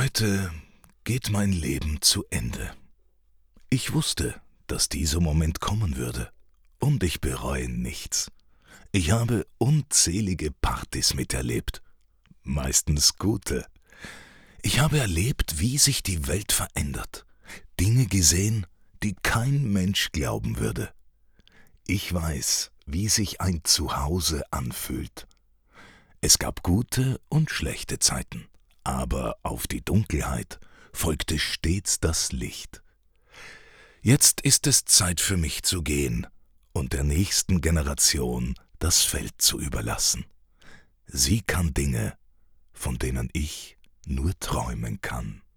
Heute geht mein Leben zu Ende. Ich wusste, dass dieser Moment kommen würde, und ich bereue nichts. Ich habe unzählige Partys miterlebt, meistens gute. Ich habe erlebt, wie sich die Welt verändert, Dinge gesehen, die kein Mensch glauben würde. Ich weiß, wie sich ein Zuhause anfühlt. Es gab gute und schlechte Zeiten, aber auf die Dunkelheit folgte stets das Licht. Jetzt ist es Zeit für mich zu gehen und der nächsten Generation das Feld zu überlassen. Sie kann Dinge, von denen ich nur träumen kann.